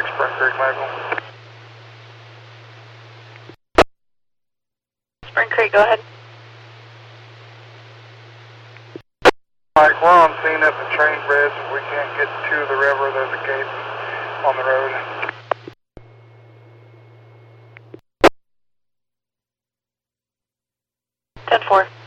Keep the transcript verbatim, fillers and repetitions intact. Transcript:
Spring Creek, Michael. Spring Creek, go ahead. Mike, we're on scene at the train bridge. If we can't get to the river, there's a gate on the road. ten four.